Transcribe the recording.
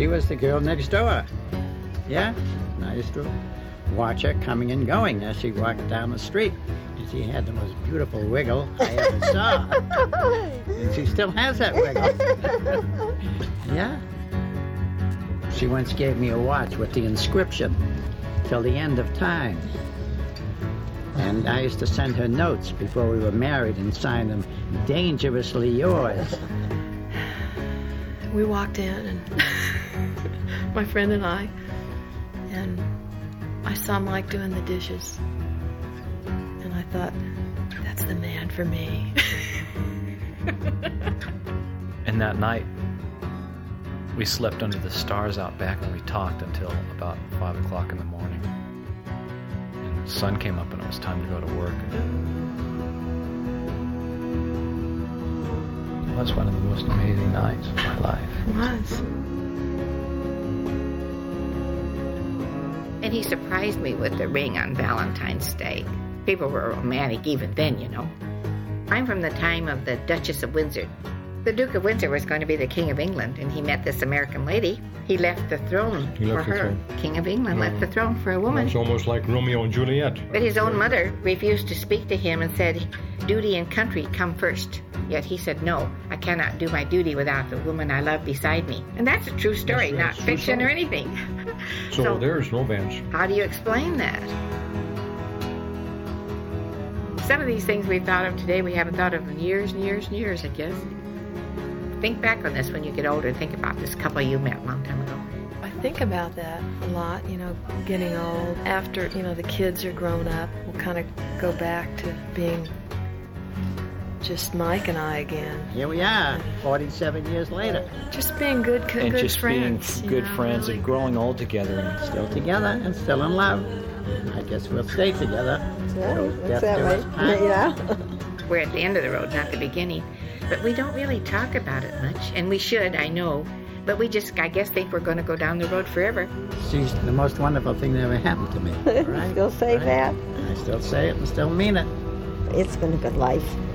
She was the girl next door. Yeah, and I used to watch her coming and going as she walked down the street. And she had the most beautiful wiggle I ever saw. And she still has that wiggle. Yeah. She once gave me a watch with the inscription, "Till the end of time." And I used to send her notes before we were married and sign them, "Dangerously yours." We walked in, and my friend and I saw Mike doing the dishes. And I thought, that's the man for me. And that night, we slept under the stars out back, and we talked until about 5 o'clock in the morning. And the sun came up and it was time to go to work. It was one of the most amazing nights of my life. It was. And he surprised me with the ring on Valentine's Day. People were romantic even then, you know. I'm from the time of the Duchess of Windsor. The Duke of Windsor was going to be the King of England, and he met this American lady. He left the throne for her. King of England left the throne for a woman. It's almost like Romeo and Juliet. But his own mother refused to speak to him and said, duty and country come first. Yet he said, no, I cannot do my duty without the woman I love beside me. And that's a true story, not fiction or anything. So there's romance. How do you explain that? Some of these things we've thought of today, we haven't thought of in years and years and years, I guess. Think back on this when you get older and think about this couple you met a long time ago. I think about that a lot, you know, getting old. After, you know, the kids are grown up, we'll kind of go back to being just Mike and I again. Here we are, 47 years later. Just being good friends. And just being good know, friends really. and growing old together. And Still together and still in love. I guess we'll stay together. That's that way. Yeah. We're at the end of the road, not the beginning. But we don't really talk about it much. And we should, I know. But we just, I guess, think we're going to go down the road forever. She's the most wonderful thing that ever happened to me. Right? Still say that? I still say it and still mean it. It's been a good life.